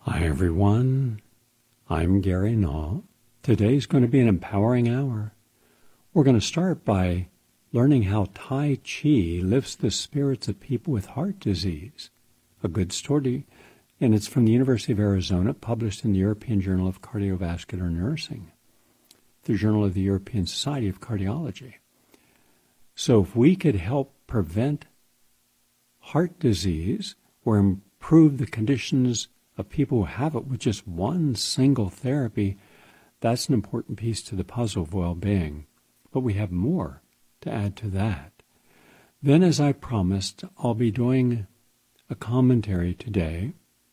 Hi everyone, I'm Gary Naw. Today's going to be an empowering hour. We're going to start by learning how Tai Chi lifts the spirits of people with heart disease. A good story, and it's from the University of Arizona, published in the European Journal of Cardiovascular Nursing, the Journal of the European Society of Cardiology. So if we could help prevent heart disease or improve the conditions of people who have it with just one single therapy, that's an important piece to the puzzle of well-being. But we have more to add to that. Then, as I promised, I'll be doing a commentary today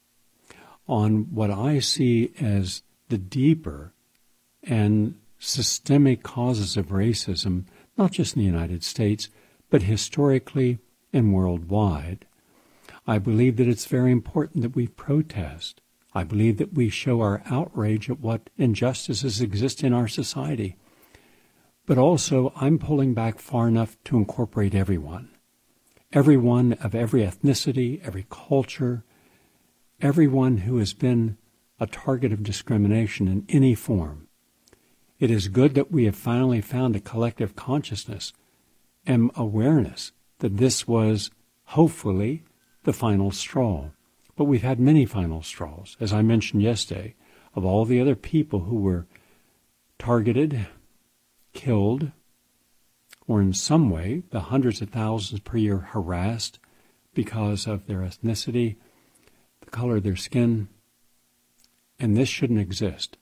on what I see as the deeper and systemic causes of racism, not just in the United States, but historically and worldwide. I believe that it's very important that we protest. I believe that we show our outrage at what injustices exist in our society. But also, I'm pulling back far enough to incorporate everyone. Everyone of every ethnicity, every culture, everyone who has been a target of discrimination in any form. It is good that we have finally found a collective consciousness and awareness that this was, hopefully, the final straw. But we've had many final straws, as I mentioned yesterday, of all the other people who were targeted, killed, or in some way, the hundreds of thousands per year harassed because of their ethnicity, the color of their skin, and this shouldn't exist.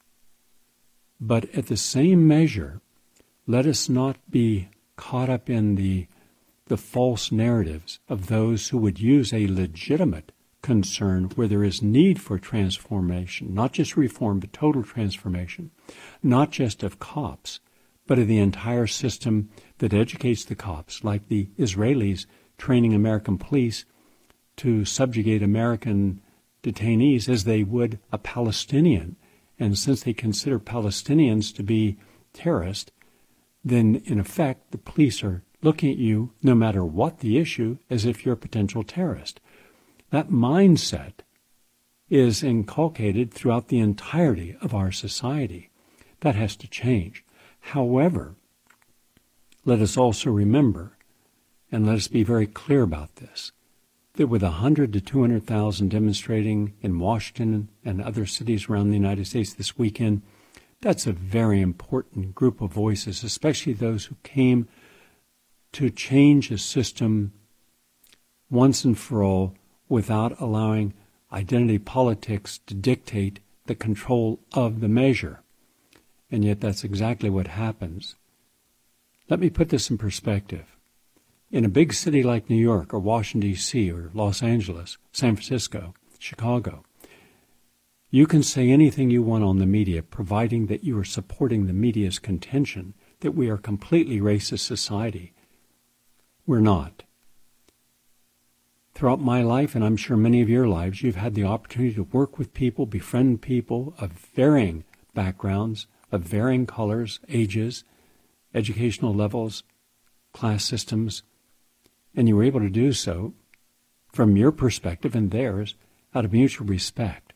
But at the same measure, let us not be caught up in the false narratives of those who would use a legitimate concern where there is need for transformation, not just reform, but total transformation, not just of cops, but of the entire system that educates the cops, like the Israelis training American police to subjugate American detainees as they would a Palestinian. And since they consider Palestinians to be terrorists, then in effect the police are looking at you, no matter what the issue, as if you're a potential terrorist. That mindset is inculcated throughout the entirety of our society. That has to change. However, let us also remember, and let us be very clear about this, that with 100 to 200,000 demonstrating in Washington and other cities around the United States this weekend, that's a very important group of voices, especially those who came to change a system once and for all without allowing identity politics to dictate the control of the measure. And yet that's exactly what happens. Let me put this in perspective. In a big city like New York or Washington, D.C. or Los Angeles, San Francisco, Chicago, you can say anything you want on the media, providing that you are supporting the media's contention that we are a completely racist society. We're not. Throughout my life, and I'm sure many of your lives, you've had the opportunity to work with people, befriend people of varying backgrounds, of varying colors, ages, educational levels, class systems, and you were able to do so from your perspective and theirs out of mutual respect.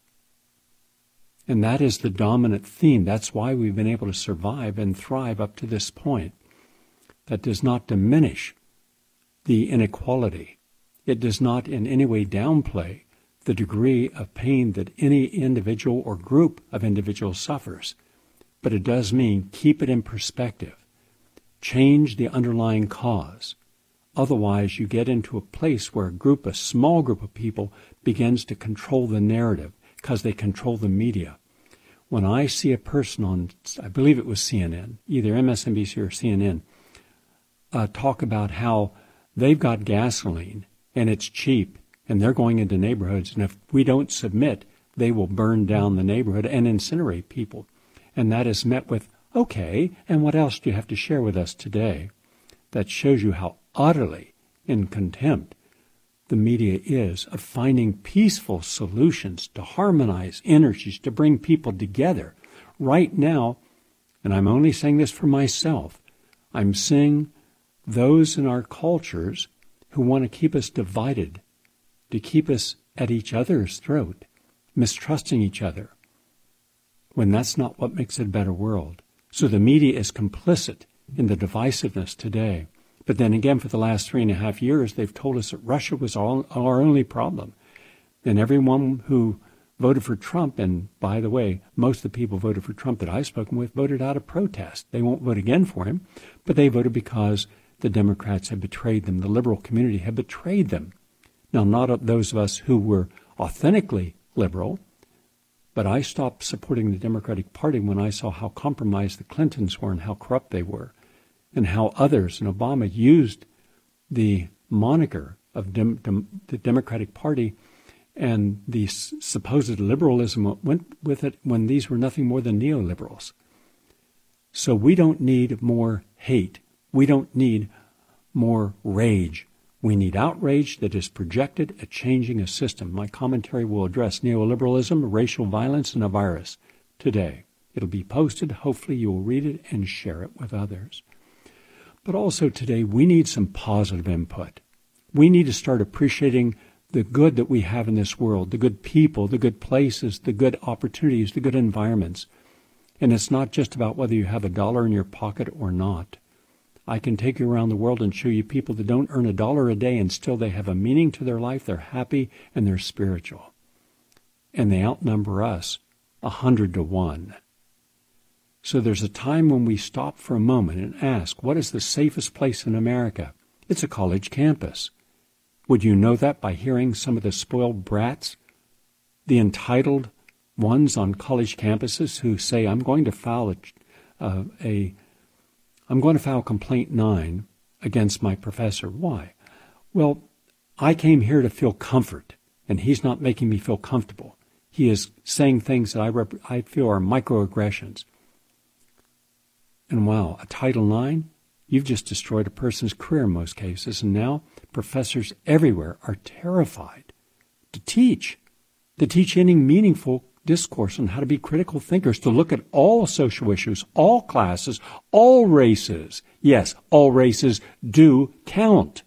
And that is the dominant theme. That's why we've been able to survive and thrive up to this point. That does not diminish the inequality. It does not in any way downplay the degree of pain that any individual or group of individuals suffers. But it does mean keep it in perspective. Change the underlying cause. Otherwise, you get into a place where a small group of people begins to control the narrative because they control the media. When I see a person on, I believe it was CNN, either MSNBC or CNN, talk about how they've got gasoline and it's cheap and they're going into neighborhoods, and if we don't submit, they will burn down the neighborhood and incinerate people. And that is met with, okay, and what else do you have to share with us today? That shows you how utterly in contempt the media is of finding peaceful solutions to harmonize energies, to bring people together. Right now, and I'm only saying this for myself, I'm seeing those in our cultures who want to keep us divided, to keep us at each other's throat, mistrusting each other, when that's not what makes it a better world. So the media is complicit in the divisiveness today. But then again, for the last 3.5 years, they've told us that Russia was our only problem. And everyone who voted for Trump, and by the way, most of the people voted for Trump that I've spoken with voted out of protest. They won't vote again for him, but they voted because the Democrats had betrayed them. The liberal community had betrayed them. Now, not those of us who were authentically liberal, but I stopped supporting the Democratic Party when I saw how compromised the Clintons were and how corrupt they were, and how others, and Obama, used the moniker of the Democratic Party and the supposed liberalism that went with it when these were nothing more than neoliberals. So we don't need more hate. We don't need more rage. We need outrage that is projected at changing a system. My commentary will address neoliberalism, racial violence, and a virus today. It'll be posted. Hopefully you will read it and share it with others. But also today, we need some positive input. We need to start appreciating the good that we have in this world, the good people, the good places, the good opportunities, the good environments. And it's not just about whether you have $1 in your pocket or not. I can take you around the world and show you people that don't earn $1 a day and still they have a meaning to their life, they're happy, and they're spiritual. And they outnumber us 100 to 1. So there's a time when we stop for a moment and ask, what is the safest place in America? It's a college campus. Would you know that by hearing some of the spoiled brats, the entitled ones on college campuses who say, I'm going to file complaint 9 against my professor. Why? Well, I came here to feel comfort, and he's not making me feel comfortable. He is saying things that I feel are microaggressions. And wow, a Title IX, you've just destroyed a person's career in most cases, and now professors everywhere are terrified to teach any meaningful discourse on how to be critical thinkers, to look at all social issues, all classes, all races. Yes, all races do count.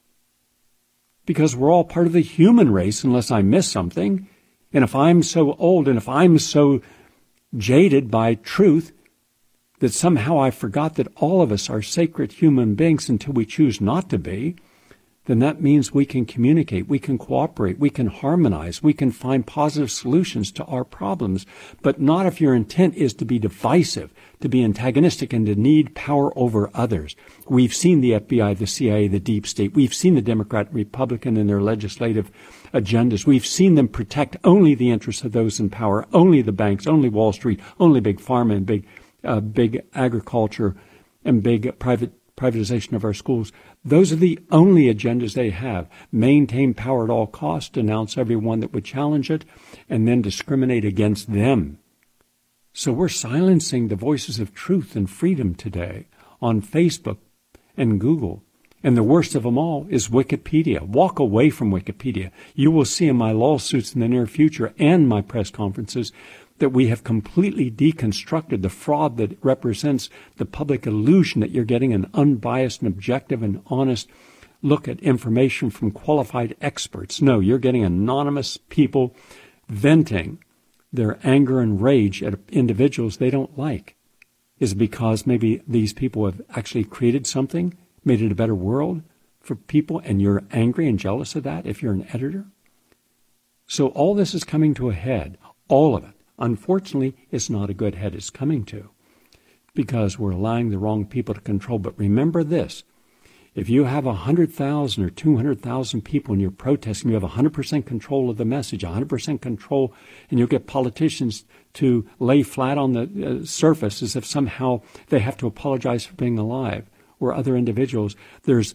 Because we're all part of the human race unless I miss something. And if I'm so old and if I'm so jaded by truth that somehow I forgot that all of us are sacred human beings until we choose not to be, then that means we can communicate, we can cooperate, we can harmonize, we can find positive solutions to our problems, but not if your intent is to be divisive, to be antagonistic, and to need power over others. We've seen the FBI, the CIA, the deep state. We've seen the Democrat and Republican in their legislative agendas. We've seen them protect only the interests of those in power, only the banks, only Wall Street, only big pharma and big agriculture and big privatization of our schools. Those are the only agendas they have. Maintain power at all costs, denounce everyone that would challenge it, and then discriminate against them. So we're silencing the voices of truth and freedom today on Facebook and Google. And the worst of them all is Wikipedia. Walk away from Wikipedia. You will see in my lawsuits in the near future and my press conferences that we have completely deconstructed the fraud that represents the public illusion that you're getting an unbiased and objective and honest look at information from qualified experts. No, you're getting anonymous people venting their anger and rage at individuals they don't like. Is it because maybe these people have actually created something, made it a better world for people, and you're angry and jealous of that if you're an editor? So all this is coming to a head, all of it. Unfortunately, it's not a good head it's coming to, because we're allowing the wrong people to control. But remember this, if you have 100,000 or 200,000 people and you're protesting, you have 100% control of the message, 100% control, and you'll get politicians to lay flat on the surface as if somehow they have to apologize for being alive, or other individuals. There's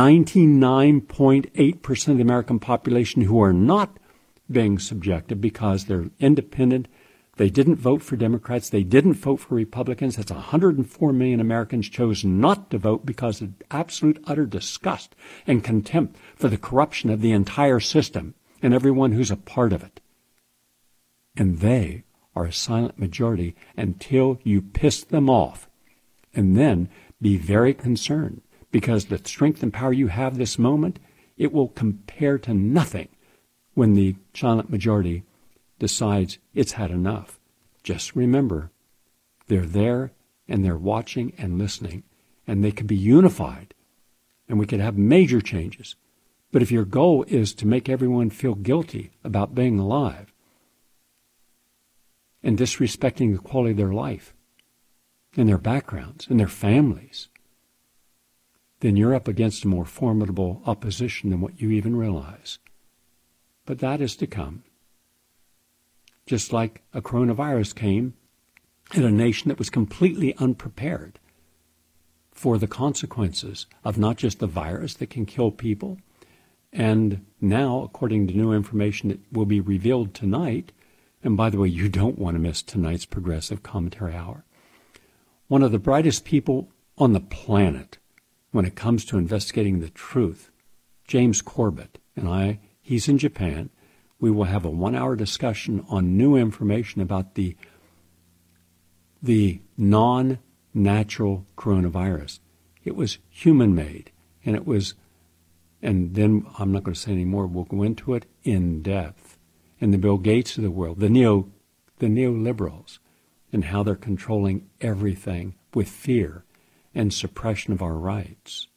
99.8% of the American population who are not being subjected because they're independent. They didn't vote for Democrats. They didn't vote for Republicans. That's 104 million Americans chose not to vote because of absolute utter disgust and contempt for the corruption of the entire system and everyone who's a part of it. And they are a silent majority until you piss them off. And then be very concerned, because the strength and power you have this moment, it will compare to nothing when the silent majority decides it's had enough, just remember, they're there and they're watching and listening, and they can be unified, and we could have major changes. But if your goal is to make everyone feel guilty about being alive and disrespecting the quality of their life and their backgrounds and their families, then you're up against a more formidable opposition than what you even realize. But that is to come. Just like a coronavirus came in a nation that was completely unprepared for the consequences of not just the virus that can kill people, and now, according to new information that will be revealed tonight, and by the way, you don't want to miss tonight's Progressive Commentary Hour, one of the brightest people on the planet when it comes to investigating the truth, James Corbett, and he's in Japan. We will have a 1-hour discussion on new information about the non-natural coronavirus. It was human-made, and then I'm not going to say any more. We'll go into it in depth. And the Bill Gates of the world, the neoliberals, and how they're controlling everything with fear and suppression of our rights.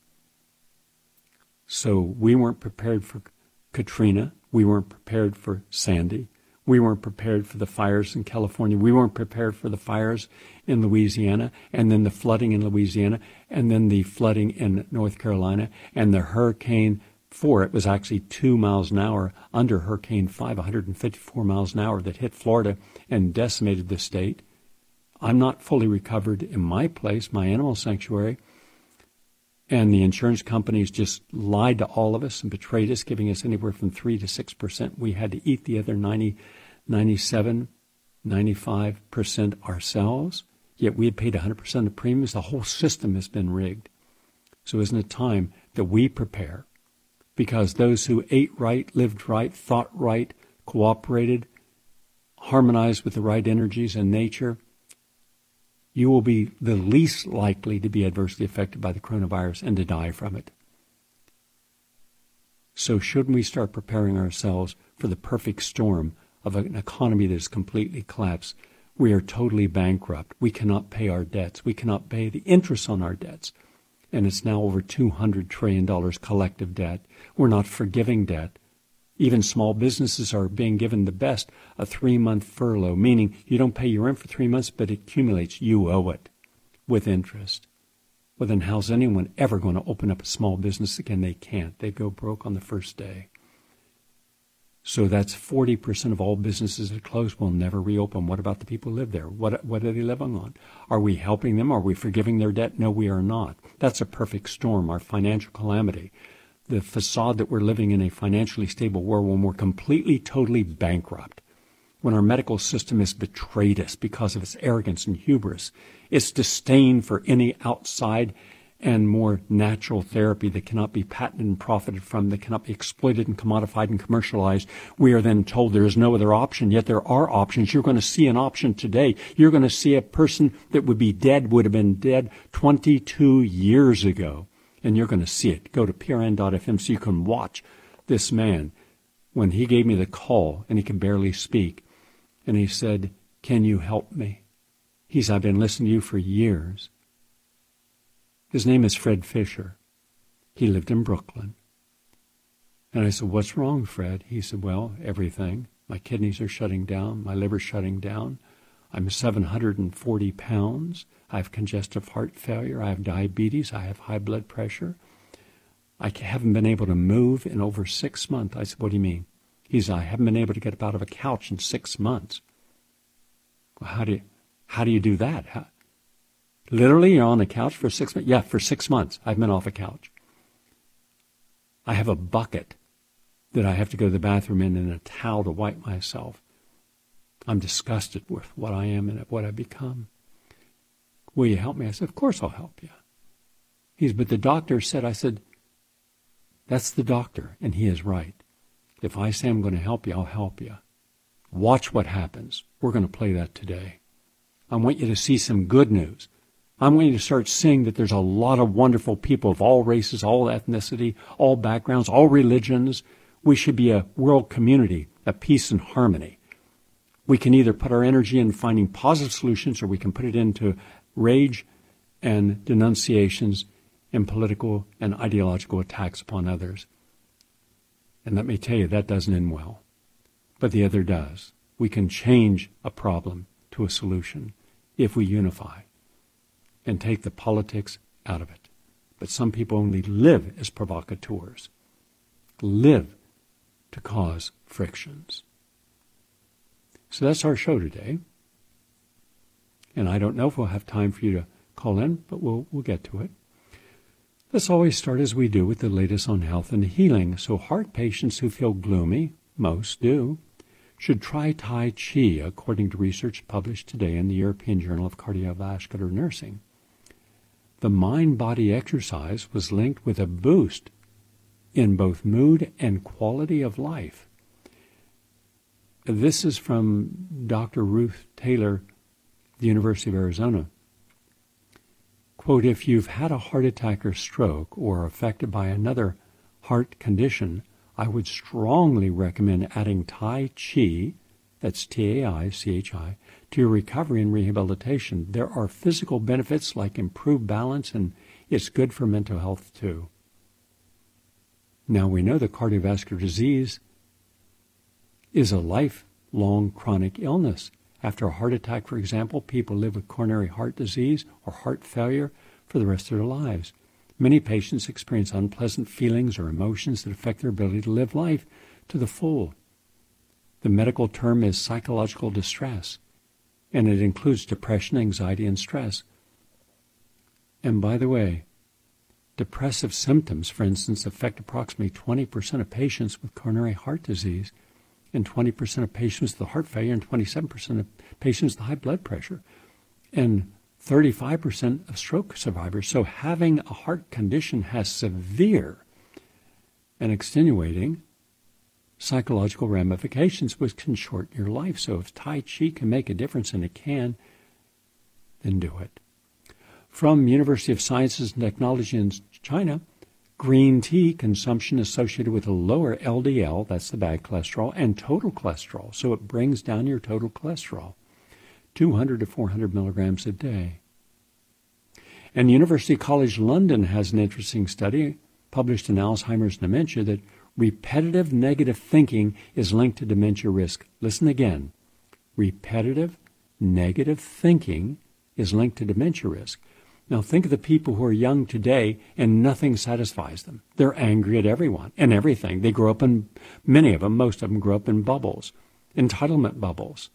So we weren't prepared for Katrina. We weren't prepared for Sandy. We weren't prepared for the fires in California. We weren't prepared for the fires in Louisiana, and then the flooding in Louisiana, and then the flooding in North Carolina, and the Hurricane 4. It was actually 2 miles an hour under Hurricane 5, 154 miles an hour that hit Florida and decimated the state. I'm not fully recovered in my place, my animal sanctuary, and the insurance companies just lied to all of us and betrayed us, giving us anywhere from 3 to 6%. We had to eat the other 97, 95% ourselves, yet we had paid 100% of premiums. The whole system has been rigged. So isn't it time that we prepare? Because those who ate right, lived right, thought right, cooperated, harmonized with the right energies and nature, you will be the least likely to be adversely affected by the coronavirus and to die from it. So shouldn't we start preparing ourselves for the perfect storm of an economy that is completely collapsed? We are totally bankrupt. We cannot pay our debts. We cannot pay the interest on our debts. And it's now over $200 trillion collective debt. We're not forgiving debt. Even small businesses are being given the best, a 3-month furlough, meaning you don't pay your rent for 3 months, but it accumulates. You owe it with interest. Well, then how's anyone ever going to open up a small business again? They can't. They go broke on the first day. So that's 40% of all businesses that close will never reopen. What about the people who live there? What are they living on? Are we helping them? Are we forgiving their debt? No, we are not. That's a perfect storm, our financial calamity. The facade that we're living in a financially stable world when we're completely, totally bankrupt, when our medical system has betrayed us because of its arrogance and hubris, its disdain for any outside and more natural therapy that cannot be patented and profited from, that cannot be exploited and commodified and commercialized. We are then told there is no other option, yet there are options. You're going to see an option today. You're going to see a person that would be dead, would have been dead 22 years ago. And you're going to see it. Go to prn.fm so you can watch this man. When he gave me the call, and he can barely speak, and he said, "Can you help me?" He said, "I've been listening to you for years." His name is Fred Fisher. He lived in Brooklyn. And I said, "What's wrong, Fred?" He said, "Well, everything. My kidneys are shutting down. My liver's shutting down. I'm 740 pounds. I have congestive heart failure. I have diabetes. I have high blood pressure. I haven't been able to move in over 6 months." I said, "What do you mean?" He said, "I haven't been able to get up out of a couch in 6 months." Well, how do you do that? Literally, you're on a couch for 6 months? Yeah, for 6 months. I've been off a couch. I have a bucket that I have to go to the bathroom in and a towel to wipe myself. I'm disgusted with what I am and what I've become. "Will you help me?" I said, "Of course I'll help you." He said, "But the doctor said," I said, "That's the doctor, and he is right. If I say I'm going to help you, I'll help you. Watch what happens." We're going to play that today. I want you to see some good news. I want you to start seeing that there's a lot of wonderful people of all races, all ethnicity, all backgrounds, all religions. We should be a world community of peace and harmony. We can either put our energy in finding positive solutions, or we can put it into rage and denunciations and political and ideological attacks upon others. And let me tell you, that doesn't end well. But the other does. We can change a problem to a solution if we unify and take the politics out of it. But some people only live as provocateurs, live to cause frictions. So that's our show today. And I don't know if we'll have time for you to call in, but we'll get to it. Let's always start as we do with the latest on health and healing. So heart patients who feel gloomy, most do, should try Tai Chi, according to research published today in the European Journal of Cardiovascular Nursing. The mind-body exercise was linked with a boost in both mood and quality of life. This is from Dr. Ruth Taylor, the University of Arizona. Quote, if you've had a heart attack or stroke or are affected by another heart condition, I would strongly recommend adding Tai Chi, that's T-A-I-C-H-I, to your recovery and rehabilitation. There are physical benefits like improved balance, and it's good for mental health too. Now we know that cardiovascular disease is a lifelong chronic illness. After a heart attack, for example, people live with coronary heart disease or heart failure for the rest of their lives. Many patients experience unpleasant feelings or emotions that affect their ability to live life to the full. The medical term is psychological distress, and it includes depression, anxiety, and stress. And by the way, depressive symptoms, for instance, affect approximately 20% of patients with coronary heart disease, and 20% of patients with heart failure, and 27% of patients with high blood pressure, and 35% of stroke survivors. So having a heart condition has severe and extenuating psychological ramifications which can shorten your life. So if Tai Chi can make a difference, and it can, then do it. From University of Sciences and Technology in China, green tea consumption associated with a lower LDL, that's the bad cholesterol, and total cholesterol. So it brings down your total cholesterol, 200 to 400 milligrams a day. And University College London has an interesting study published in Alzheimer's and Dementia that repetitive negative thinking is linked to dementia risk. Listen again. Repetitive negative thinking is linked to dementia risk. Now think of the people who are young today and nothing satisfies them. They're angry at everyone and everything. They grow up in, many of them, most of them grow up in bubbles, entitlement bubbles.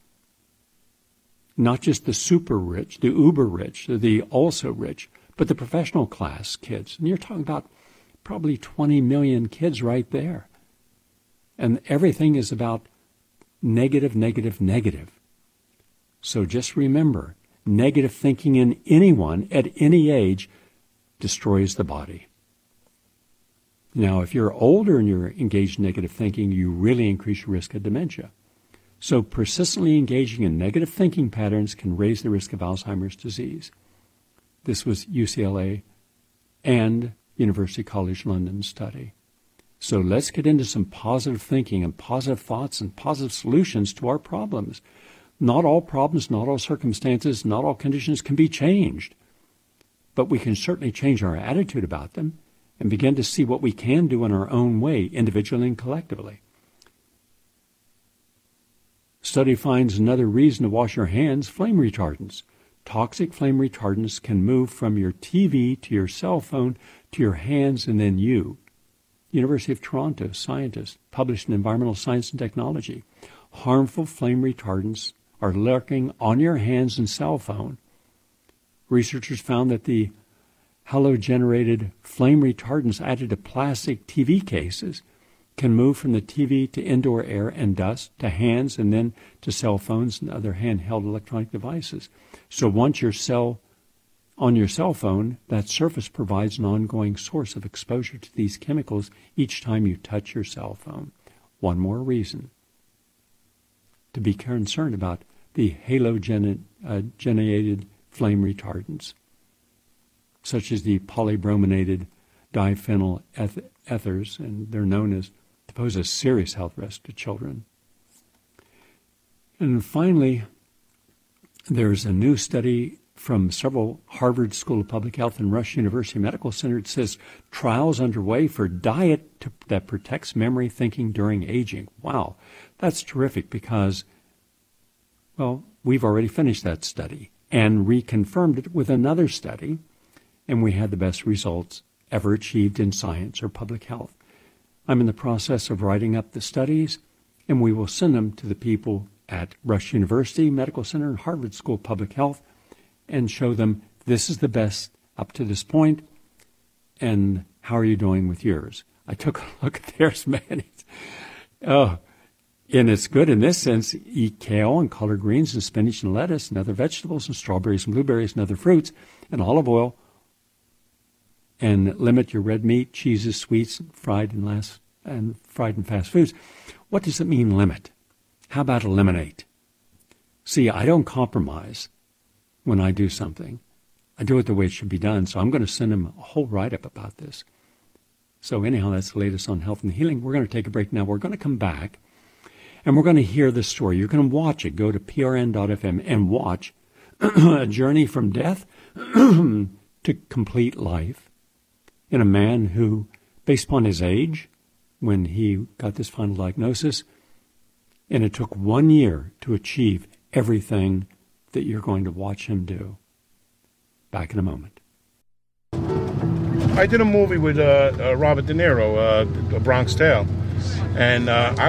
Not just the super rich, the uber rich, the also rich, but the professional class kids. And you're talking about probably 20 million kids right there. And everything is about negative, negative, negative. So just remember, negative thinking in anyone at any age destroys the body. Now, if you're older and you're engaged in negative thinking, you really increase your risk of dementia. So persistently engaging in negative thinking patterns can raise the risk of Alzheimer's disease. This was UCLA and University College London study. So let's get into some positive thinking and positive thoughts and positive solutions to our problems. Not all problems, not all circumstances, not all conditions can be changed. But we can certainly change our attitude about them and begin to see what we can do in our own way, individually and collectively. Study finds another reason to wash your hands, flame retardants. Toxic flame retardants can move from your TV to your cell phone to your hands and then you. University of Toronto scientists published in Environmental Science and Technology. Harmful flame retardants are lurking on your hands and cell phone. Researchers found that the halogenated flame retardants added to plastic TV cases can move from the TV to indoor air and dust to hands and then to cell phones and other handheld electronic devices. So once you're on your cell phone, that surface provides an ongoing source of exposure to these chemicals each time you touch your cell phone. One more reason to be concerned about the halogenated flame retardants, such as the polybrominated diphenyl ethers, and they're known as to pose a serious health risk to children. And finally, there's a new study from several Harvard School of Public Health and Rush University Medical Center. It says trials underway for diet that protects memory thinking during aging. Wow, that's terrific because, well, we've already finished that study and reconfirmed it with another study, and we had the best results ever achieved in science or public health. I'm in the process of writing up the studies, and we will send them to the people at Rush University Medical Center and Harvard School of Public Health and show them this is the best up to this point, and how are you doing with yours? I took a look at theirs, man. And it's good in this sense. Eat kale and collard greens and spinach and lettuce and other vegetables and strawberries and blueberries and other fruits and olive oil, and limit your red meat, cheeses, sweets, fried and fast foods. What does it mean, limit? How about eliminate? See, I don't compromise when I do something. I do it the way it should be done, so I'm going to send him a whole write-up about this. So anyhow, that's the latest on health and healing. We're going to take a break now. We're going to come back, and we're going to hear this story. You're going to watch it. Go to prn.fm and watch A Journey from Death to Complete Life in a man who, based upon his age, when he got this final diagnosis, and it took 1 year to achieve everything that you're going to watch him do. Back in a moment. I did a movie with Robert De Niro, A Bronx Tale, and I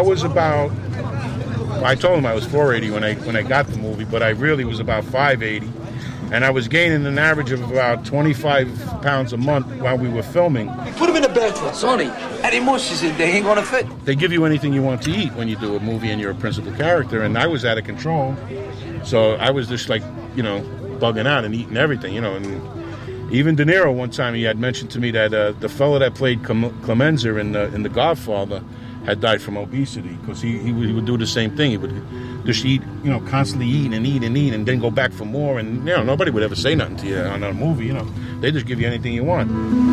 told him I was 480 when I got the movie, but I really was about 580, and I was gaining an average of about 25 pounds a month while we were filming. Put him in the bathroom, Sonny. Any mushes in there ain't gonna fit. They give you anything you want to eat when you do a movie and you're a principal character, and I was out of control. So I was just like, bugging out and eating everything, and even De Niro one time he had mentioned to me that the fellow that played Clemenza in The Godfather had died from obesity, because he would do the same thing. He would just eat, constantly eat and then go back for more, and nobody would ever say nothing to you on a movie, They just give you anything you want.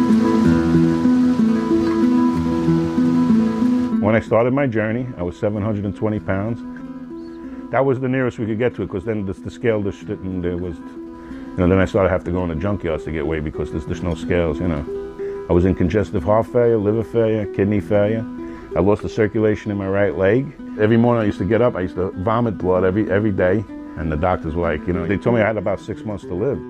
When I started my journey, I was 720 pounds. That was the nearest we could get to it, because then the scale just didn't, there was, then I started having to go in the junkyards to get weighed because there's no scales, I was in congestive heart failure, liver failure, kidney failure. I lost the circulation in my right leg. Every morning I used to get up, I used to vomit blood every day, and the doctors were like, they told me I had about 6 months to live.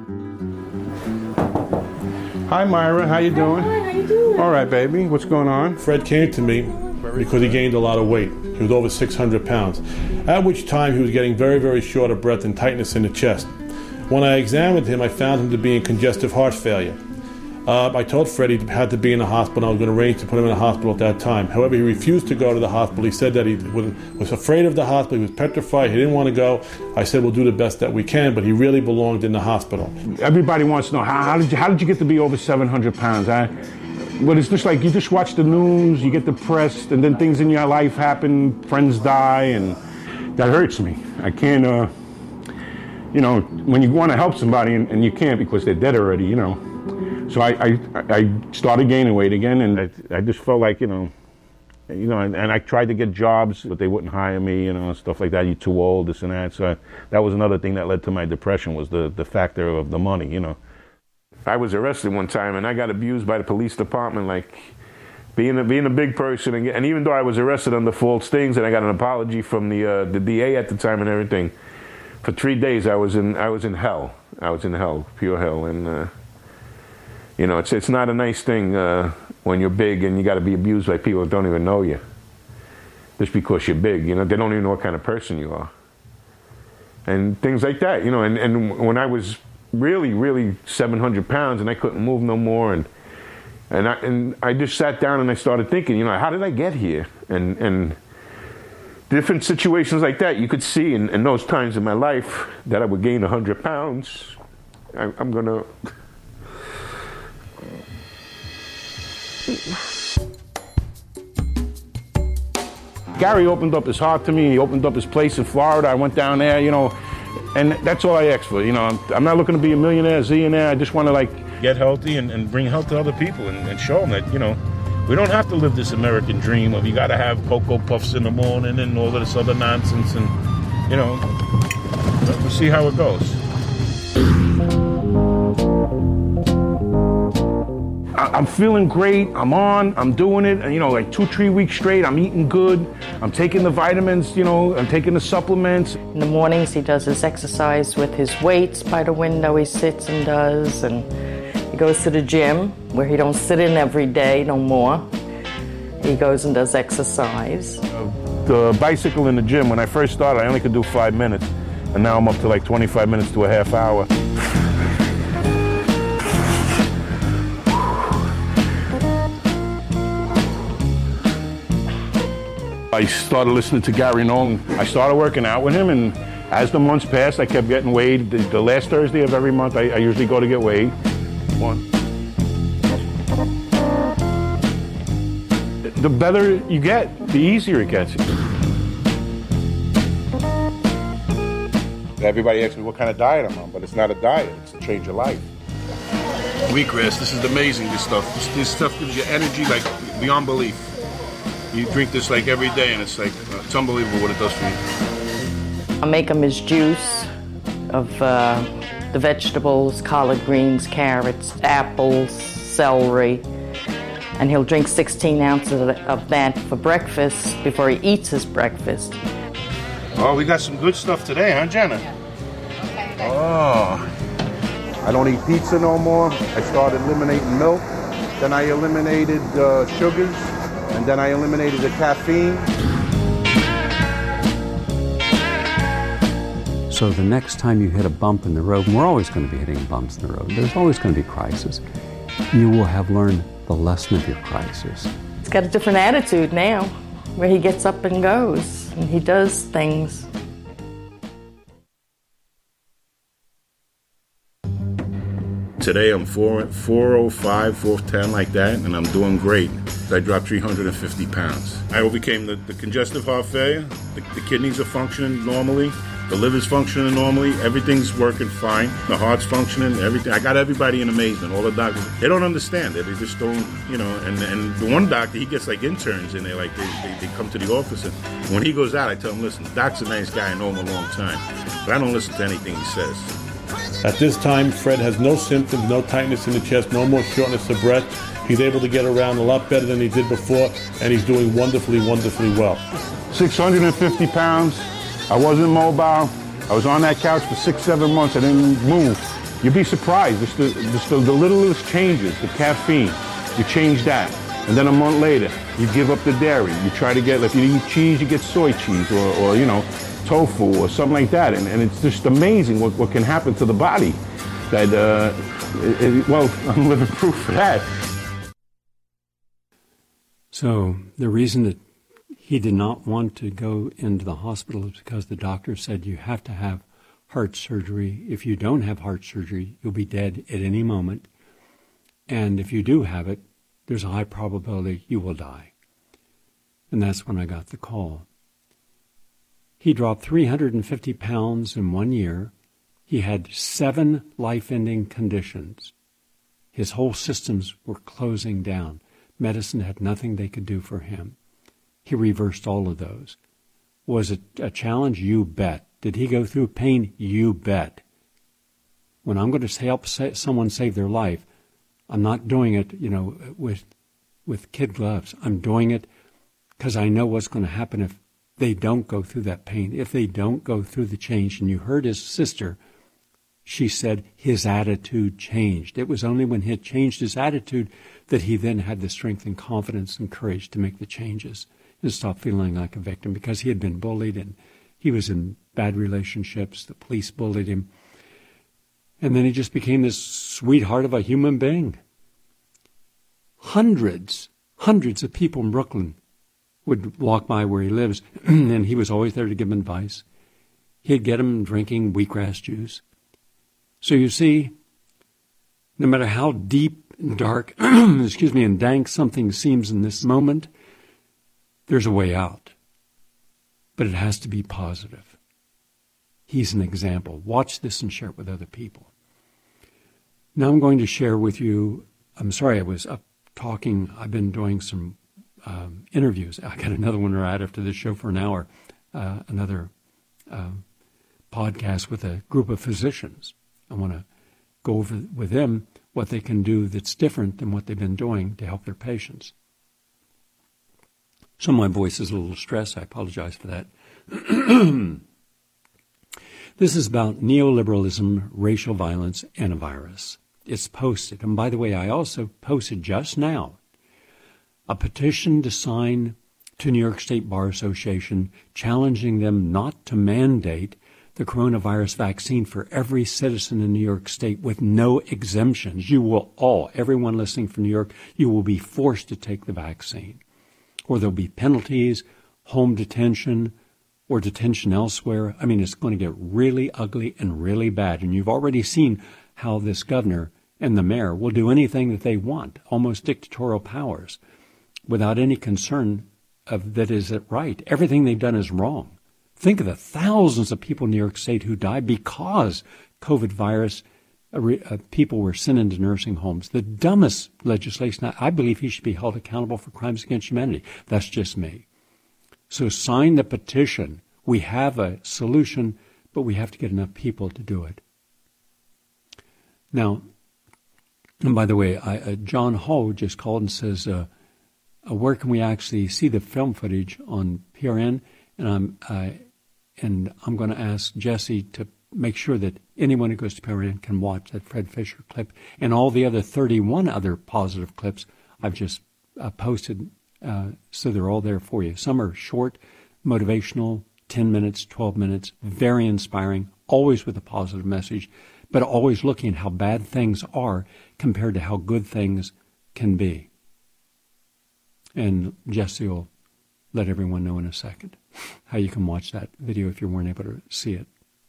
Hi Myra, how you doing? Hi, how you doing? All right, baby, what's going on? Fred came to me because he gained a lot of weight. He was over 600 pounds, at which time he was getting very, very short of breath and tightness in the chest. When I examined him, I found him to be in congestive heart failure. I told Fred he had to be in the hospital. I was going to arrange to put him in the hospital at that time. However, he refused to go to the hospital. He said that he was afraid of the hospital. He was petrified. He didn't want to go. I said, we'll do the best that we can, but he really belonged in the hospital. Everybody wants to know, how did you get to be over 700 pounds? But it's just like you just watch the news, you get depressed, and then things in your life happen, friends die, and that hurts me. I can't, when you want to help somebody and you can't because they're dead already, So I started gaining weight again, and I just felt like, and I tried to get jobs, but they wouldn't hire me, stuff like that. You're too old, this and that. So that was another thing that led to my depression, was the factor of the money, I was arrested one time, and I got abused by the police department, like being a big person. And even though I was arrested under false things, and I got an apology from the DA at the time and everything, for 3 days I was in hell. I was in hell, pure hell, and it's not a nice thing when you're big and you got to be abused by people that don't even know you, just because you're big. They don't even know what kind of person you are, and things like that. And when I was really, really 700 pounds and I couldn't move no more, and I just sat down and I started thinking, how did I get here? And different situations like that, you could see in those times in my life that I would gain 100 pounds. I'm gonna. Gary opened up his heart to me. He opened up his place in Florida. I went down there, and that's all I asked for. I'm not looking to be a millionaire, zillionaire. I just want to get healthy and bring health to other people and show them that, we don't have to live this American dream of you got to have Cocoa Puffs in the morning and all of this other nonsense. And you know, we'll see how it goes. I'm feeling great. I'm doing it. And, you know, like 2-3 weeks straight, I'm eating good. I'm taking the vitamins, you know, I'm taking the supplements. In the mornings, he does his exercise with his weights by the window. He sits and does, and he goes to the gym where he don't sit in every day no more. He goes and does exercise. The bicycle in the gym, when I first started, I only could do 5 minutes. And now I'm up to like 25 minutes to a half hour. I started listening to Gary Nolan. I started working out with him, and as the months passed, I kept getting weighed. The last Thursday of every month, I usually go to get weighed. The better you get, the easier it gets. Everybody asks me what kind of diet I'm on, but it's not a diet, it's to change your life. Wheatgrass, this is amazing, this stuff. This stuff gives you energy like beyond belief. You drink this like every day, and it's like, it's unbelievable what it does for you. I make him his juice of the vegetables, collard greens, carrots, apples, celery, and he'll drink 16 ounces of that for breakfast before he eats his breakfast. Oh, we got some good stuff today, huh, Jenna? Oh, I don't eat pizza no more. I started eliminating milk. Then I eliminated sugars. And then I eliminated the caffeine. So the next time you hit a bump in the road, and we're always going to be hitting bumps in the road, there's always going to be crisis, you will have learned the lesson of your crisis. He's got a different attitude now, where he gets up and goes, and he does things. Today I'm 405, 410, like that, and I'm doing great. I dropped 350 pounds. I overcame the congestive heart failure. The kidneys are functioning normally. The liver's functioning normally. Everything's working fine. The heart's functioning. Everything. I got everybody in amazement. All the doctors, they don't understand it. They just don't, you know. And the one doctor, he gets like interns in there. Like they come to the office, and when he goes out, I tell him, listen, Doc's a nice guy. I know him a long time, but I don't listen to anything he says. At this time, Fred has no symptoms, no tightness in the chest, no more shortness of breath. He's able to get around a lot better than he did before, and he's doing wonderfully, wonderfully well. 650 pounds. I wasn't mobile. I was on that couch for 6-7 months. I didn't move. You'd be surprised. Just the littlest changes, the caffeine, you change that. And then a month later, you give up the dairy. You try to get, if you eat cheese, you get soy cheese or you know, tofu or something like that. And it's just amazing what can happen to the body. That, well, I'm living proof for that. So the reason that he did not want to go into the hospital is because the doctor said you have to have heart surgery. If you don't have heart surgery, you'll be dead at any moment. And if you do have it, there's a high probability you will die. And that's when I got the call. He dropped 350 pounds in 1 year. He had 7 life-ending conditions. His whole systems were closing down. Medicine had nothing they could do for him. He reversed all of those. Was it a challenge? You bet. Did he go through pain? You bet. When I'm going to help someone save their life, I'm not doing it, you know, with kid gloves. I'm doing it because I know what's going to happen if they don't go through that pain, if they don't go through the change. And you heard his sister. She said his attitude changed. It was only when he had changed his attitude that he then had the strength and confidence and courage to make the changes and stop feeling like a victim, because he had been bullied and he was in bad relationships. The police bullied him. And then he just became this sweetheart of a human being. Hundreds of people in Brooklyn would walk by where he lives, and he was always there to give them advice. He'd get them drinking wheatgrass juice. So you see, no matter how deep and dark, and dank something seems in this moment, there's a way out. But it has to be positive. He's an example. Watch this and share it with other people. Now I'm going to share with you, I'm sorry I was up talking, I've been doing some interviews. I got another one right after this show for an hour, another podcast with a group of physicians. I want to go over with them what they can do that's different than what they've been doing to help their patients. So my voice is a little stressed. I apologize for that. This is about neoliberalism, racial violence, and a virus. It's posted. And by the way, I also posted just now a petition to sign to New York State Bar Association challenging them not to mandate the coronavirus vaccine for every citizen in New York State with no exemptions. You will all, everyone listening from New York, you will be forced to take the vaccine. Or there'll be penalties, home detention, or detention elsewhere. I mean, it's going to get really ugly and really bad. And you've already seen how this governor and the mayor will do anything that they want, almost dictatorial powers, without any concern of that is it right. Everything they've done is wrong. Think of the thousands of people in New York State who died because COVID virus people were sent into nursing homes. The dumbest legislation. I believe he should be held accountable for crimes against humanity. That's just me. So sign the petition. We have a solution, but we have to get enough people to do it. Now, and by the way, John Ho just called and says, where can we actually see the film footage on PRN? And I'm going to ask Jesse to make sure that anyone who goes to PRN can watch that Fred Fisher clip and all the other 31 other positive clips I've just posted, so they're all there for you. Some are short, motivational, 10 minutes, 12 minutes, very inspiring, always with a positive message, but always looking at how bad things are compared to how good things can be. And Jesse will let everyone know in a second how you can watch that video if you weren't able to see it.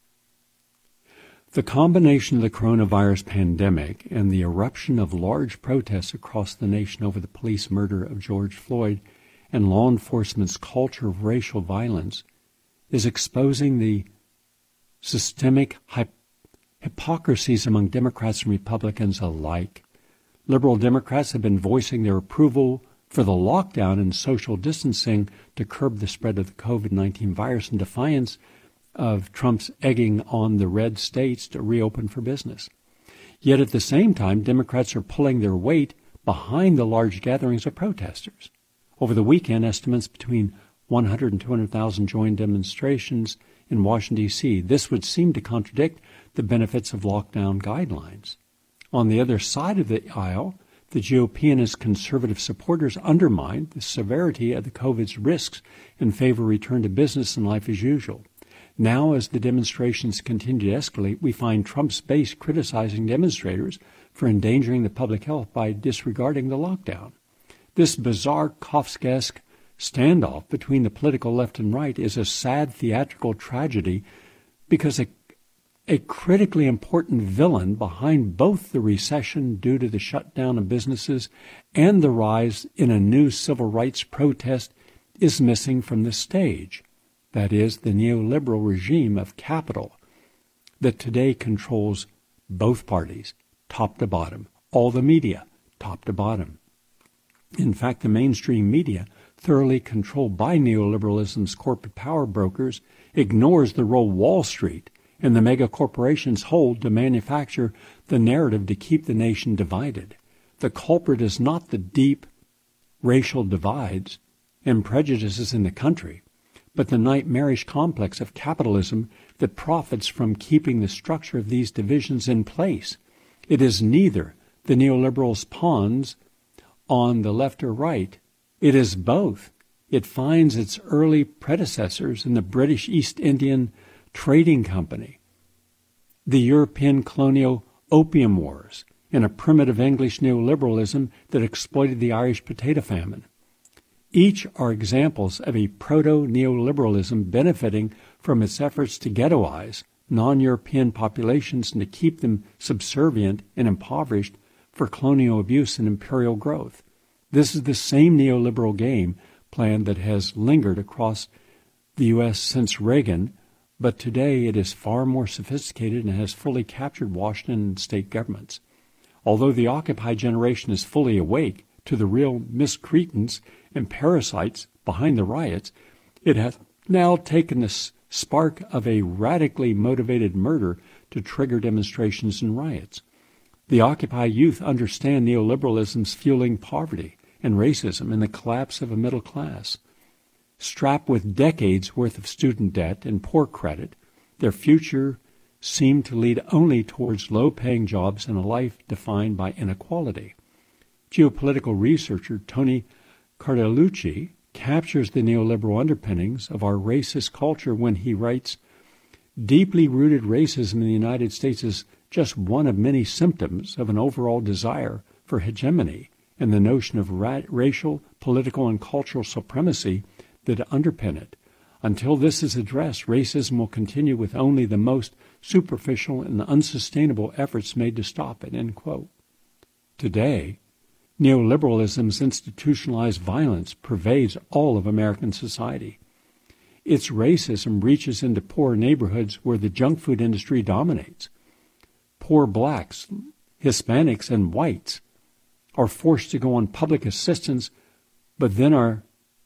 The combination of the coronavirus pandemic and the eruption of large protests across the nation over the police murder of George Floyd and law enforcement's culture of racial violence is exposing the systemic hypocrisies among Democrats and Republicans alike. Liberal Democrats have been voicing their approval for the lockdown and social distancing to curb the spread of the COVID-19 virus in defiance of Trump's egging on the red states to reopen for business. Yet at the same time, Democrats are pulling their weight behind the large gatherings of protesters. Over the weekend, estimates between 100 and 200,000 joined demonstrations in Washington, D.C. This would seem to contradict the benefits of lockdown guidelines. On the other side of the aisle, the GOP and its conservative supporters undermined the severity of the COVID's risks in favor of return to business and life as usual. Now, as the demonstrations continue to escalate, we find Trump's base criticizing demonstrators for endangering the public health by disregarding the lockdown. This bizarre Kafkaesque standoff between the political left and right is a sad theatrical tragedy because a critically important villain behind both the recession due to the shutdown of businesses and the rise in a new civil rights protest is missing from the stage. That is, the neoliberal regime of capital that today controls both parties, top to bottom, all the media, top to bottom. In fact, the mainstream media, thoroughly controlled by neoliberalism's corporate power brokers, ignores the role Wall Street and the mega corporations hold to manufacture the narrative to keep the nation divided. The culprit is not the deep racial divides and prejudices in the country, but the nightmarish complex of capitalism that profits from keeping the structure of these divisions in place. It is neither the neoliberals' pawns on the left or right. It is both. It finds its early predecessors in the British East Indian Trading Company, the European colonial opium wars, and a primitive English neoliberalism that exploited the Irish potato famine. Each are examples of a proto-neoliberalism benefiting from its efforts to ghettoize non-European populations and to keep them subservient and impoverished for colonial abuse and imperial growth. This is the same neoliberal game plan that has lingered across the U.S. since Reagan, but today it is far more sophisticated and has fully captured Washington and state governments. Although the Occupy generation is fully awake to the real miscreants and parasites behind the riots, it has now taken the spark of a radically motivated murder to trigger demonstrations and riots. The Occupy youth understand neoliberalism's fueling poverty and racism and the collapse of a middle class. Strapped with decades' worth of student debt and poor credit, their future seemed to lead only towards low-paying jobs and a life defined by inequality. Geopolitical researcher Tony Cardalucci captures the neoliberal underpinnings of our racist culture when he writes, "Deeply rooted racism in the United States is just one of many symptoms of an overall desire for hegemony and the notion of racial, political, and cultural supremacy that underpin it. Until this is addressed, racism will continue with only the most superficial and unsustainable efforts made to stop it." End quote. Today, neoliberalism's institutionalized violence pervades all of American society. Its racism reaches into poor neighborhoods where the junk food industry dominates. Poor blacks, Hispanics, and whites are forced to go on public assistance, but then are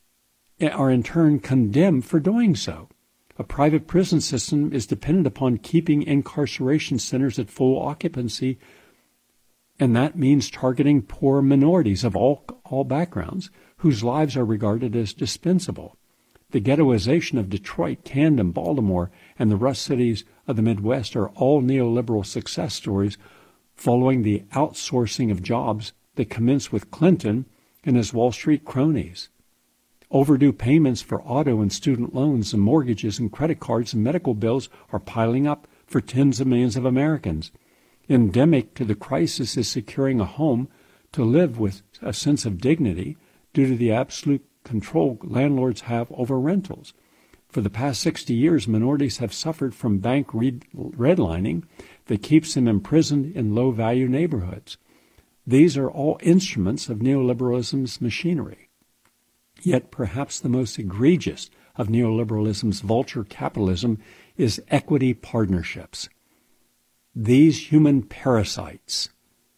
in turn condemned for doing so. A private prison system is dependent upon keeping incarceration centers at full occupancy, and that means targeting poor minorities of all backgrounds whose lives are regarded as dispensable. The ghettoization of Detroit, Camden, Baltimore, and the rust cities of the Midwest are all neoliberal success stories following the outsourcing of jobs that commenced with Clinton and his Wall Street cronies. Overdue payments for auto and student loans and mortgages and credit cards and medical bills are piling up for tens of millions of Americans. Endemic to the crisis is securing a home to live with a sense of dignity due to the absolute control landlords have over rentals. For the past 60 years, minorities have suffered from bank redlining that keeps them imprisoned in low-value neighborhoods. These are all instruments of neoliberalism's machinery. Yet perhaps the most egregious of neoliberalism's vulture capitalism is equity partnerships. These human parasites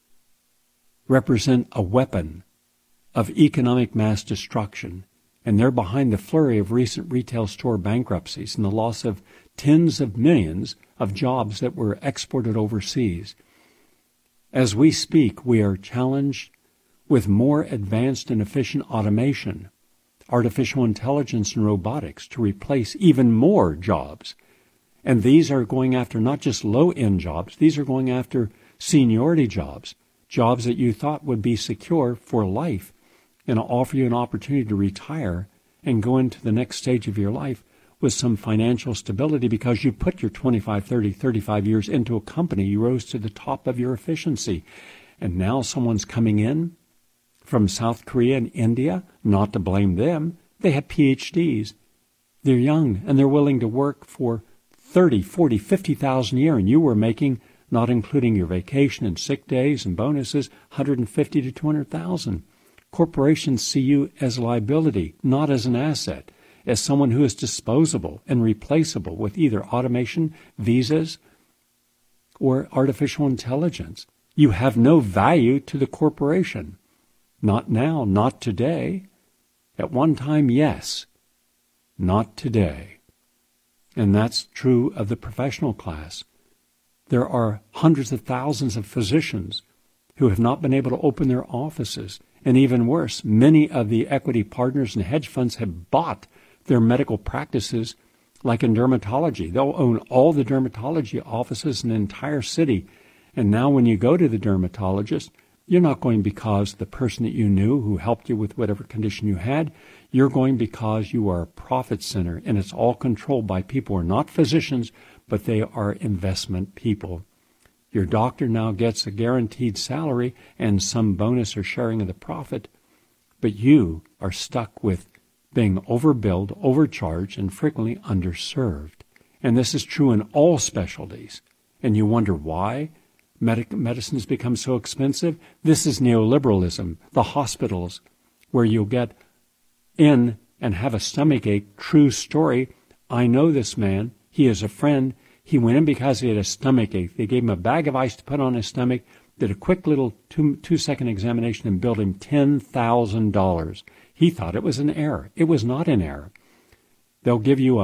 represent a weapon of economic mass destruction, and they're behind the flurry of recent retail store bankruptcies and the loss of tens of millions of jobs that were exported overseas. As we speak, we are challenged with more advanced and efficient automation, artificial intelligence, and robotics to replace even more jobs. And these are going after not just low-end jobs, these are going after seniority jobs, jobs that you thought would be secure for life and offer you an opportunity to retire and go into the next stage of your life with some financial stability because you put your 25, 30, 35 years into a company. You rose to the top of your efficiency. And now someone's coming in from South Korea and India, not to blame them. They have PhDs. They're young and they're willing to work for 30, 40, 50,000 a year, and you were making, not including your vacation and sick days and bonuses, 150 to 200,000. Corporations see you as a liability, not as an asset, as someone who is disposable and replaceable with either automation, visas, or artificial intelligence. You have no value to the corporation. Not now, not today. At one time, yes. Not today. And that's true of the professional class. There are hundreds of thousands of physicians who have not been able to open their offices. And even worse, many of the equity partners and hedge funds have bought their medical practices, like in dermatology. They'll own all the dermatology offices in an entire city. And now when you go to the dermatologist, you're not going because the person that you knew who helped you with whatever condition you had. You're going because you are a profit center, and it's all controlled by people who are not physicians, but they are investment people. Your doctor now gets a guaranteed salary and some bonus or sharing of the profit, but you are stuck with being overbilled, overcharged, and frequently underserved. And this is true in all specialties. And you wonder why medicine has become so expensive? This is neoliberalism. The hospitals where you'll get in and have a stomachache. True story. I know this man. He is a friend. He went in because he had a stomachache. They gave him a bag of ice to put on his stomach, did a quick little two-second examination, and billed him $10,000. He thought it was an error. It was not an error. They'll give you a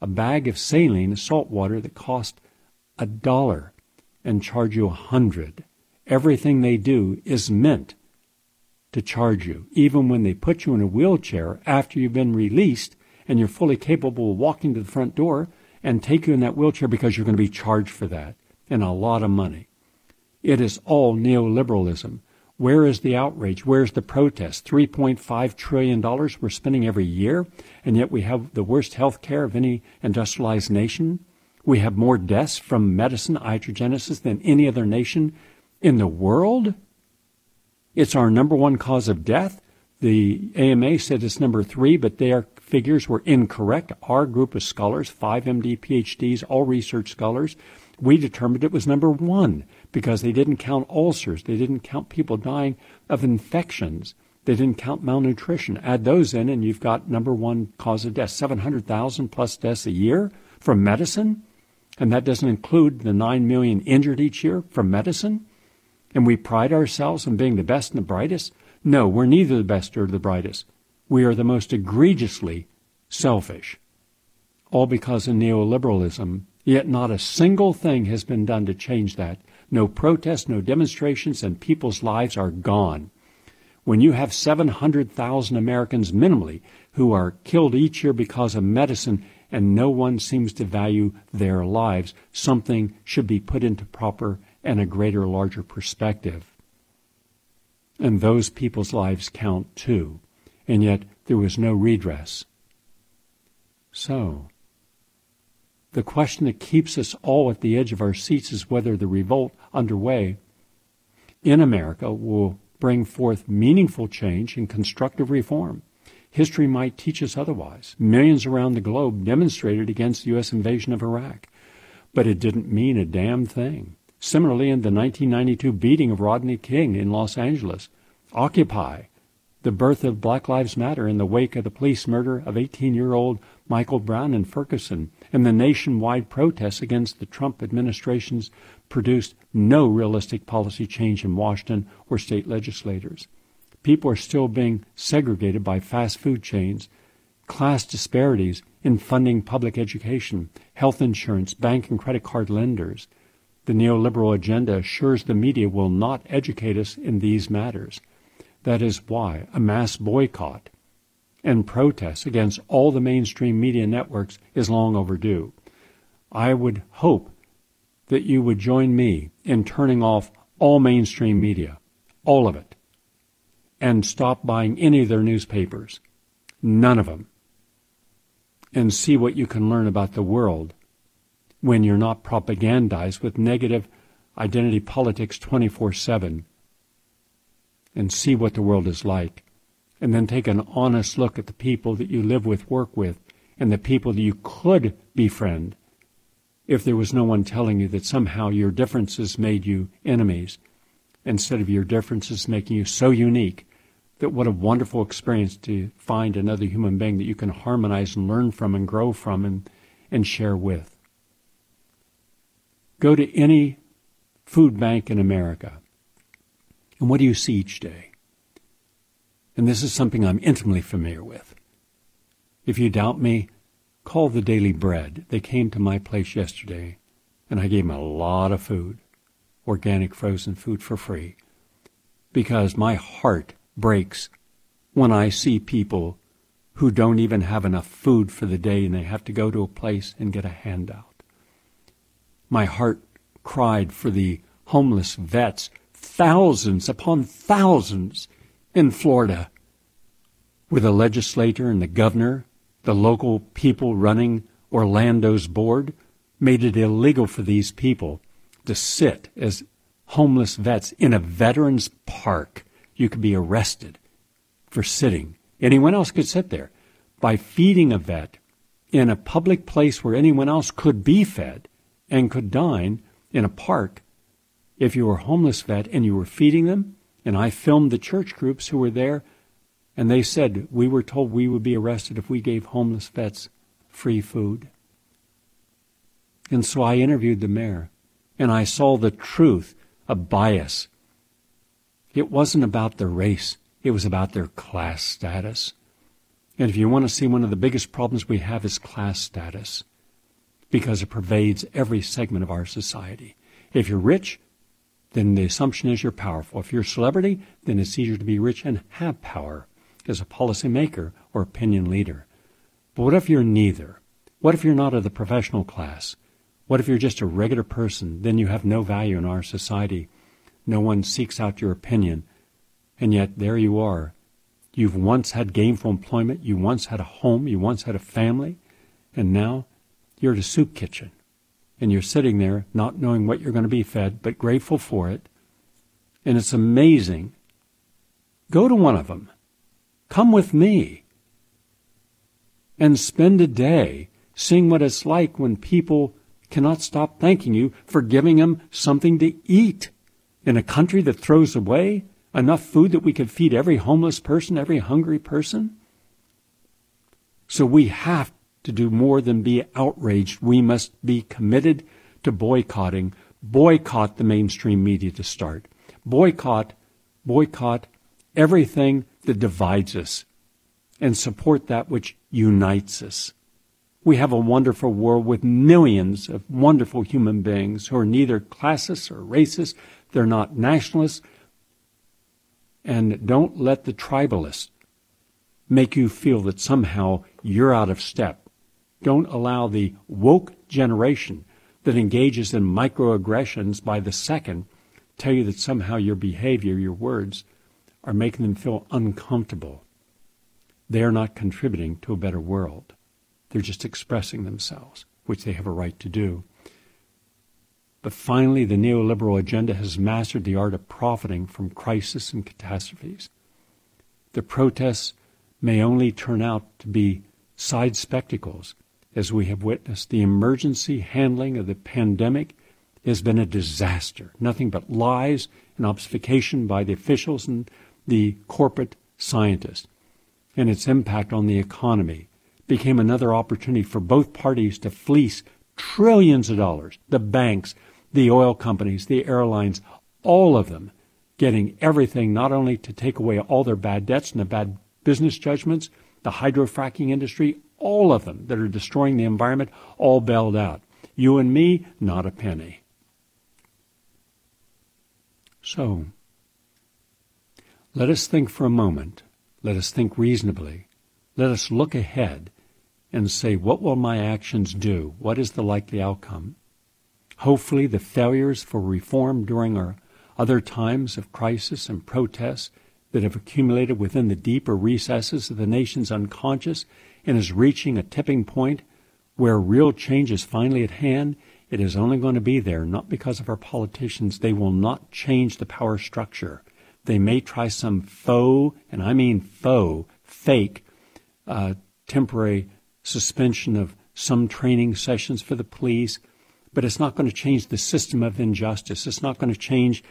a bag of saline, salt water, that cost $1 and charge you $100. Everything they do is meant to charge you. Even when they put you in a wheelchair after you've been released and you're fully capable of walking to the front door and take you in that wheelchair, because you're going to be charged for that, and a lot of money. It is all neoliberalism. Where is the outrage? Where's the protest? $3.5 trillion we're spending every year, and yet we have the worst health care of any industrialized nation. We have more deaths from medicine, iatrogenesis, than any other nation in the world. It's our number one cause of death. The AMA said it's number 3, but their figures were incorrect. Our group of scholars, 5 MD, PhDs, all research scholars, we determined it was number 1 because they didn't count ulcers. They didn't count people dying of infections. They didn't count malnutrition. Add those in and you've got number 1 cause of death, 700,000 plus deaths a year from medicine. And that doesn't include the 9 million injured each year from medicine. And we pride ourselves on being the best and the brightest. No, we're neither the best or the brightest. We are the most egregiously selfish, all because of neoliberalism, yet not a single thing has been done to change that. No protests, no demonstrations, and people's lives are gone. When you have 700,000 Americans minimally who are killed each year because of medicine and no one seems to value their lives, something should be put into proper and a greater, larger perspective. And those people's lives count too. And yet there was no redress. So, the question that keeps us all at the edge of our seats is whether the revolt underway in America will bring forth meaningful change and constructive reform. History might teach us otherwise. Millions around the globe demonstrated against the U.S. invasion of Iraq, but it didn't mean a damn thing. Similarly, in the 1992 beating of Rodney King in Los Angeles, Occupy, the birth of Black Lives Matter in the wake of the police murder of 18-year-old Michael Brown in Ferguson, and the nationwide protests against the Trump administration's produced no realistic policy change in Washington or state legislators. People are still being segregated by fast food chains, class disparities in funding public education, health insurance, bank and credit card lenders. The neoliberal agenda assures the media will not educate us in these matters. That is why a mass boycott and protest against all the mainstream media networks is long overdue. I would hope that you would join me in turning off all mainstream media, all of it, and stop buying any of their newspapers, none of them, and see what you can learn about the world when you're not propagandized with negative identity politics 24/7, and see what the world is like, and then take an honest look at the people that you live with, work with, and the people that you could befriend if there was no one telling you that somehow your differences made you enemies, instead of your differences making you so unique that what a wonderful experience to find another human being that you can harmonize and learn from and grow from and share with. Go to any food bank in America, and what do you see each day? And this is something I'm intimately familiar with. If you doubt me, call the Daily Bread. They came to my place yesterday, and I gave them a lot of food, organic frozen food for free, because my heart breaks when I see people who don't even have enough food for the day and they have to go to a place and get a handout. My heart cried for the homeless vets, thousands upon thousands in Florida, where the legislator and the governor, the local people running Orlando's board, made it illegal for these people to sit as homeless vets in a veterans park. You could be arrested for sitting. Anyone else could sit there. By feeding a vet in a public place where anyone else could be fed and could dine in a park, if you were a homeless vet and you were feeding them, and I filmed the church groups who were there, and they said we were told we would be arrested if we gave homeless vets free food. And so I interviewed the mayor, and I saw the truth of bias. It wasn't about their race. It was about their class status. And if you want to see one of the biggest problems we have is class status. because it pervades every segment of our society. If you're rich, then the assumption is you're powerful. If you're a celebrity, then it's easier to be rich and have power as a policymaker or opinion leader. But what if you're neither? What if you're not of the professional class? What if you're just a regular person? Then you have no value in our society. No one seeks out your opinion. And yet there you are. You've once had gainful employment. You once had a home. You once had a family. And now you're at a soup kitchen. And you're sitting there not knowing what you're going to be fed, but grateful for it. And it's amazing. Go to one of them. Come with me. And spend a day seeing what it's like when people cannot stop thanking you for giving them something to eat. In a country that throws away enough food that we could feed every homeless person, every hungry person. So we have to do more than be outraged. We must be committed to boycotting. Boycott the mainstream media to start. Boycott everything that divides us and support that which unites us. We have a wonderful world with millions of wonderful human beings who are neither classist or racist. They're not nationalists. And don't let the tribalists make you feel that somehow you're out of step. Don't allow the woke generation that engages in microaggressions by the second tell you that somehow your behavior, your words, are making them feel uncomfortable. They are not contributing to a better world. They're just expressing themselves, which they have a right to do. But finally, the neoliberal agenda has mastered the art of profiting from crisis and catastrophes. The protests may only turn out to be side spectacles, as we have witnessed. The emergency handling of the pandemic has been a disaster. Nothing but lies and obfuscation by the officials and the corporate scientists. And its impact on the economy became another opportunity for both parties to fleece trillions of dollars. The banks, the oil companies, the airlines, all of them getting everything, not only to take away all their bad debts and the bad business judgments, the hydrofracking industry, all of them that are destroying the environment, all bailed out. You and me, not a penny. So, let us think for a moment. Let us think reasonably. Let us look ahead and say, what will my actions do? What is the likely outcome? Hopefully the failures for reform during our other times of crisis and protest that have accumulated within the deeper recesses of the nation's unconscious and is reaching a tipping point where real change is finally at hand, it is only going to be there, not because of our politicians. They will not change the power structure. They may try some faux, and I mean faux, fake, temporary suspension of some training sessions for the police, but it's not going to change the system of injustice. It's not going to change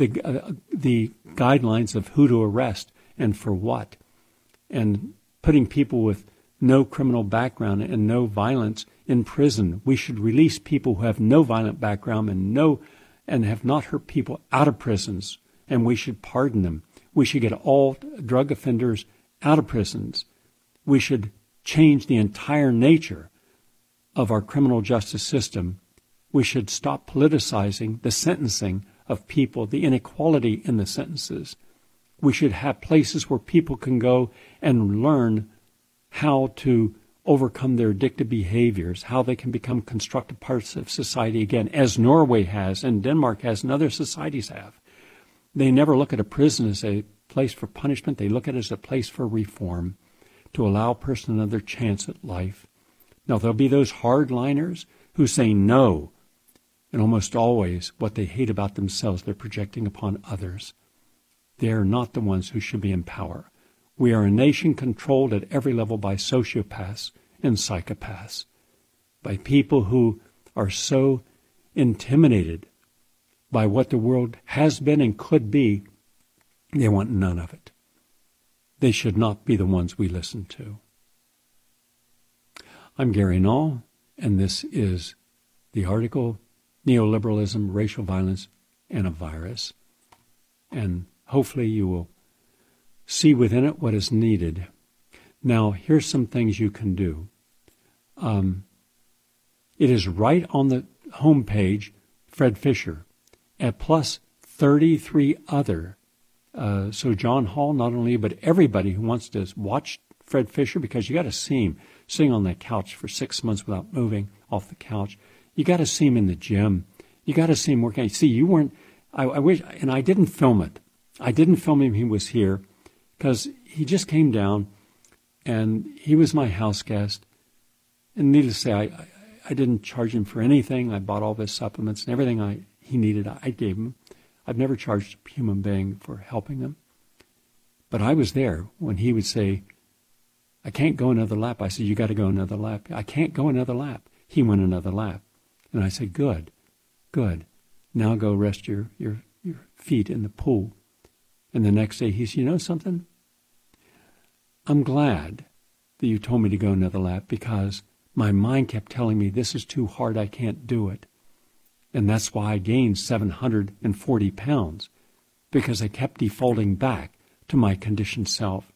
the guidelines of who to arrest and for what. And putting people with no criminal background and no violence in prison. We should release people who have no violent background and have not hurt people out of prisons, and we should pardon them. We should get all drug offenders out of prisons. We should change the entire nature of our criminal justice system. We should stop politicizing the sentencing of people, the inequality in the sentences. We should have places where people can go and learn how to overcome their addictive behaviors, how they can become constructive parts of society again, as Norway has and Denmark has and other societies have. They never look at a prison as a place for punishment. They look at it as a place for reform, to allow a person another chance at life. Now, there'll be those hardliners who say no, and almost always what they hate about themselves, they're projecting upon others. They're not the ones who should be in power. We are a nation controlled at every level by sociopaths and psychopaths, by people who are so intimidated by what the world has been and could be, they want none of it. They should not be the ones we listen to. I'm Gary Null, and this is the article, Neoliberalism, Racial Violence, and a Virus. And hopefully you will see within it what is needed. Now, here's some things you can do. It is right on the homepage, Fred Fisher, and plus 33 other. So John Hall, not only, but everybody who wants to watch Fred Fisher, because you got to see him sitting on that couch for 6 months without moving off the couch. You got to see him in the gym. You got to see him working. See, you weren't, I wish, and I didn't film it. I didn't film him. He was here because he just came down and he was my house guest. And needless to say, I didn't charge him for anything. I bought all of his supplements and everything he needed, I gave him. I've never charged a human being for helping them. But I was there when he would say, I can't go another lap. I said, you got to go another lap. I can't go another lap. He went another lap. And I said, good. Now go rest your feet in the pool. And the next day he said, you know something? I'm glad that you told me to go another lap because my mind kept telling me this is too hard, I can't do it. And that's why I gained 740 pounds, because I kept defaulting back to my conditioned self.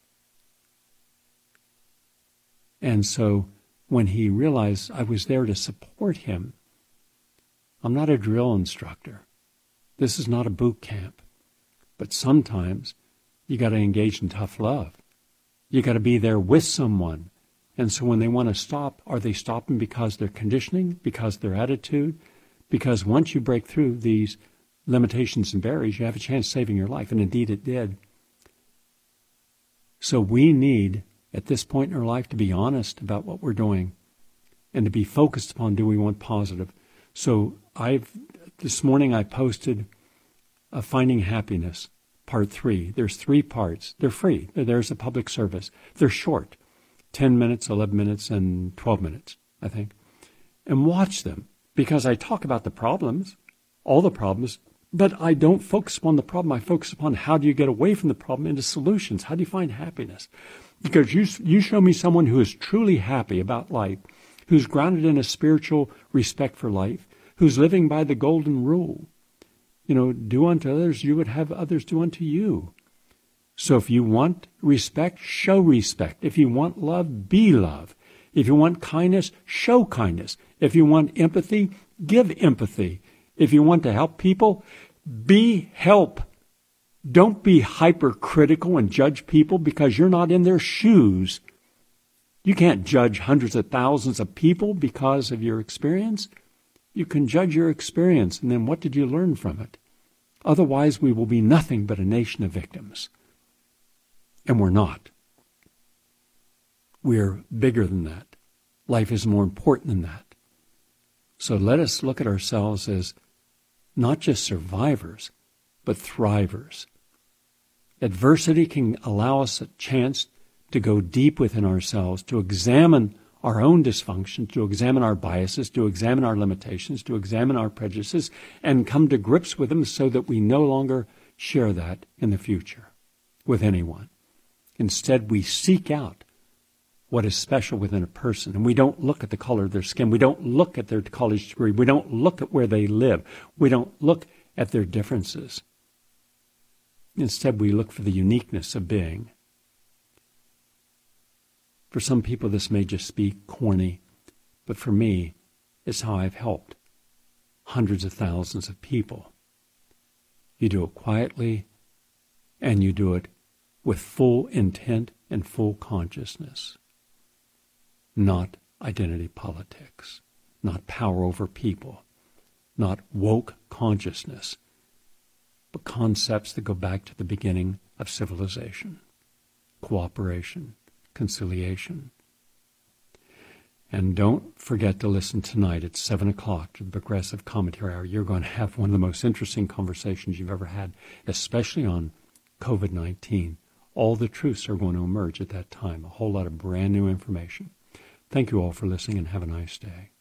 And so when he realized I was there to support him, I'm not a drill instructor. This is not a boot camp. But sometimes you got to engage in tough love. You got to be there with someone. And so when they want to stop, are they stopping because they're conditioning, because their attitude? Because once you break through these limitations and barriers, you have a chance of saving your life. And indeed it did. So we need, at this point in our life, to be honest about what we're doing and to be focused upon, do we want positive? So this morning I posted Finding Happiness, Part 3. There's 3 parts. They're free. There's a public service. They're short, 10 minutes, 11 minutes, and 12 minutes, I think. And watch them, because I talk about the problems, all the problems, but I don't focus upon the problem. I focus upon how do you get away from the problem into solutions. How do you find happiness? Because you show me someone who is truly happy about life, who's grounded in a spiritual respect for life, who's living by the golden rule. You know, do unto others, you would have others do unto you. So if you want respect, show respect. If you want love, be love. If you want kindness, show kindness. If you want empathy, give empathy. If you want to help people, be help. Don't be hypercritical and judge people because you're not in their shoes. You can't judge hundreds of thousands of people because of your experience. You can judge your experience, and then what did you learn from it? Otherwise, we will be nothing but a nation of victims. And we're not. We're bigger than that. Life is more important than that. So let us look at ourselves as not just survivors, but thrivers. Adversity can allow us a chance to go deep within ourselves, to examine our own dysfunction, to examine our biases, to examine our limitations, to examine our prejudices, and come to grips with them so that we no longer share that in the future with anyone. Instead, we seek out what is special within a person, and we don't look at the color of their skin. We don't look at their college degree. We don't look at where they live. We don't look at their differences. Instead, we look for the uniqueness of being. For some people, this may just be corny, but for me, it's how I've helped hundreds of thousands of people. You do it quietly, and you do it with full intent and full consciousness. Not identity politics, not power over people, not woke consciousness, but concepts that go back to the beginning of civilization, cooperation, conciliation. And don't forget to listen tonight at 7 o'clock to the Progressive Commentary Hour. You're going to have one of the most interesting conversations you've ever had, especially on COVID-19. All the truths are going to emerge at that time, a whole lot of brand new information. Thank you all for listening and have a nice day.